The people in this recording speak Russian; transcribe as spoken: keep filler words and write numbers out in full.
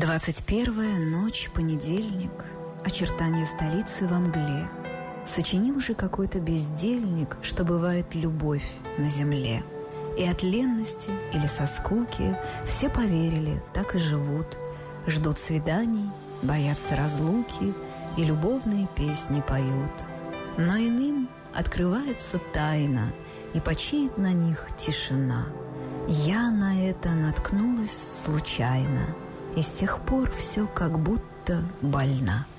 Двадцать первая ночь, понедельник, очертания столицы во мгле. Сочинил же какой-то бездельник, что бывает любовь на земле. И от ленности или со скуки все поверили, так и живут. Ждут свиданий, боятся разлуки и любовные песни поют. Но иным открывается тайна, и почиет на них тишина. Я на это наткнулась случайно, и с тех пор все как будто больна.